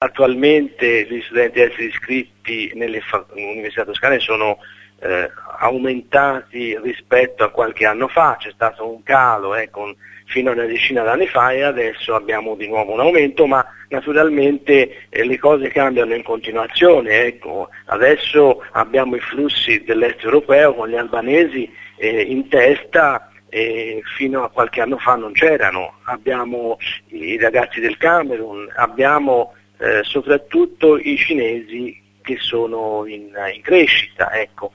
attualmente gli studenti esteri iscritti nelle università toscane sono aumentati rispetto a qualche anno fa, c'è stato un calo fino a una decina d'anni fa e adesso abbiamo di nuovo un aumento, ma naturalmente le cose cambiano in continuazione. Adesso abbiamo i flussi dell'est europeo con gli albanesi in testa. Fino a qualche anno fa non c'erano, abbiamo i ragazzi del Camerun, abbiamo soprattutto i cinesi che sono in crescita.